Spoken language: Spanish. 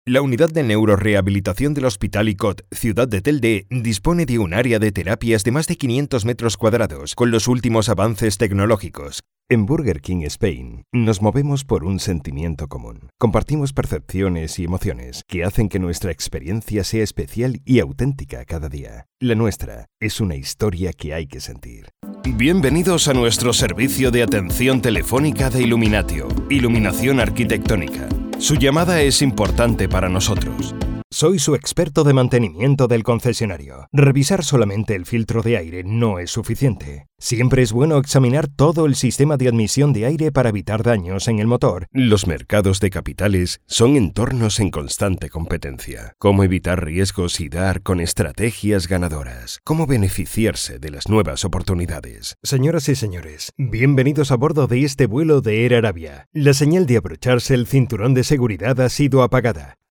La unidad de neurorehabilitación del Hospital ICOT Ciudad de Telde dispone de un área de terapias de más de 500 metros cuadrados con los últimos avances tecnológicos. En Burger King Spain nos movemos por un sentimiento común. Compartimos percepciones y emociones que hacen que nuestra experiencia sea especial y auténtica cada día. La nuestra es una historia que hay que sentir. Bienvenidos a nuestro servicio de atención telefónica de Illuminatio, iluminación arquitectónica. Su llamada es importante para nosotros. Soy su experto de mantenimiento del concesionario. Revisar solamente el filtro de aire no es suficiente. Siempre es bueno examinar todo el sistema de admisión de aire para evitar daños en el motor. Los mercados de capitales son entornos en constante competencia. Cómo evitar riesgos y dar con estrategias ganadoras. Cómo beneficiarse de las nuevas oportunidades. Señoras y señores, bienvenidos a bordo de este vuelo de Air Arabia. La señal de abrocharse el cinturón de seguridad ha sido apagada.